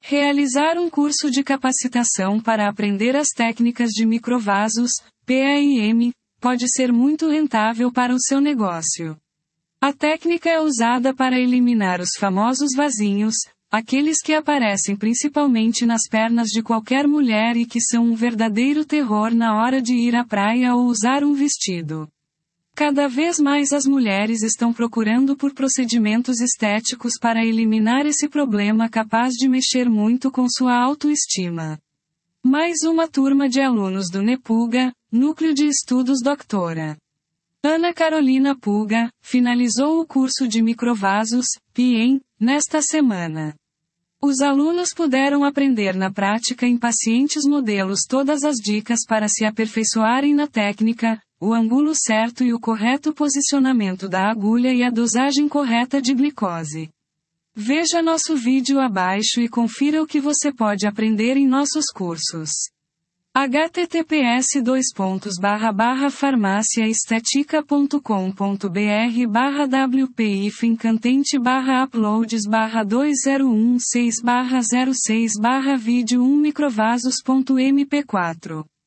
Realizar um curso de capacitação para aprender as técnicas de microvasos, PAIM, pode ser muito rentável para o seu negócio. A técnica é usada para eliminar os famosos vasinhos, aqueles que aparecem principalmente nas pernas de qualquer mulher e que são um verdadeiro terror na hora de ir à praia ou usar um vestido. Cada vez mais as mulheres estão procurando por procedimentos estéticos para eliminar esse problema capaz de mexer muito com sua autoestima. Mais uma turma de alunos do NEPUGA, Núcleo de Estudos Dra. Ana Carolina Puga, finalizou o curso de microvasos, PIEM, nesta semana. Os alunos puderam aprender na prática em pacientes modelos todas as dicas para se aperfeiçoarem na técnica, o ângulo certo e o correto posicionamento da agulha e a dosagem correta de glicose. Veja nosso vídeo abaixo e confira o que você pode aprender em nossos cursos. https://farmácia-estética.com.br/wp-cantente/uploads/2016/06/vídeo 1microvasos.mp4